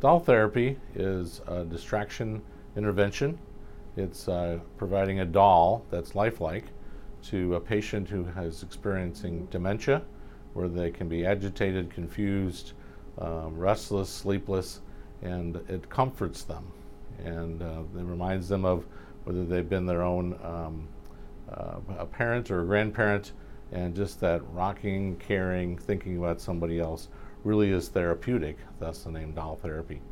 Doll therapy is a distraction intervention. It's providing a doll that's lifelike to a patient who is experiencing dementia, where they can be agitated, confused, restless, sleepless, and it comforts them. And it reminds them of whether they've been their own a parent or a grandparent, and just that rocking, caring, thinking about somebody else really is therapeutic. That's the name doll therapy.